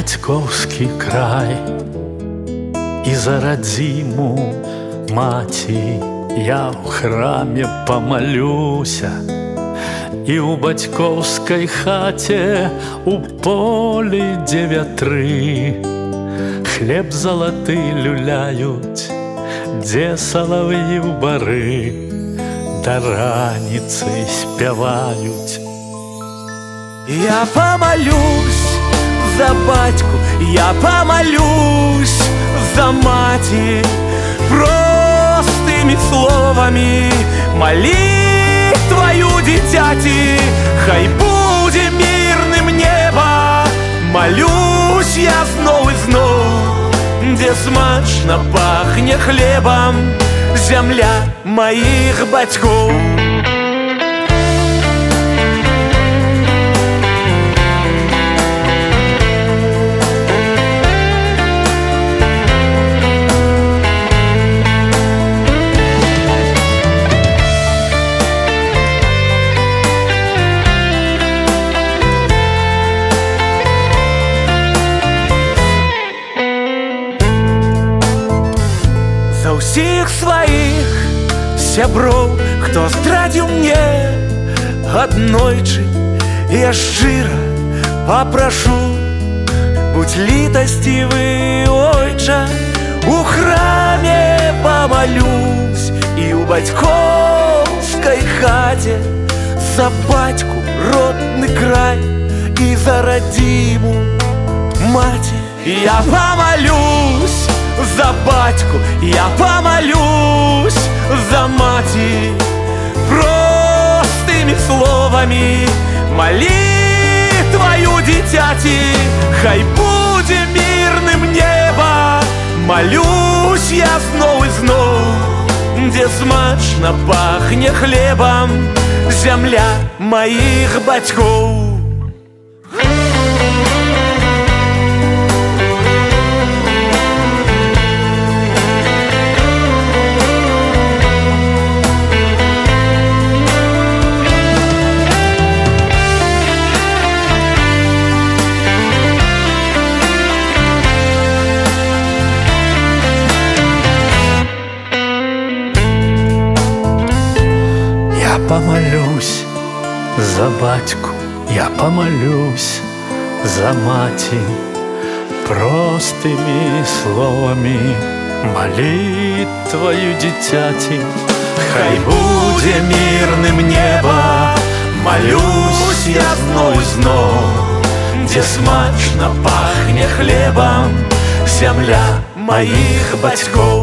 бацькоўскі край. І за радзіму маці я ў храме памалюся, і ў бацькоўскай хаце у полі, дзе вятры хлеб залаты люляюць, дзе салав'і ў бары да раніцы спяваюць. Я помолюсь за батьку, я помолюсь за маті, простыми словами молитвою дитяти. Хай буде мирным небо, молюсь я знов і знов, де смачно пахне хлебом земля моих батьков. За ўсіх сваіх сяброў, хто здрадзіў мне аднойчы, я шчыра папрашу, будь літасцівы, ойча, у храме помолюсь і ў бацькоўскай хаце за бацьку родны край і за радзіму маці. Я помолюсь за батьку, я помолюсь за маті, простыми словами молитвою дитяти. Хай буде мирным небо, молюсь я знов і знов, де смачно пахне хлебом земля моих батьков. Помолюсь за батьку, я помолюсь за маті, простыми словами молитвою дитяти. Хай буде мирным небо, молюсь я знов і знов, де смачно пахне хлебом земля моих батьков.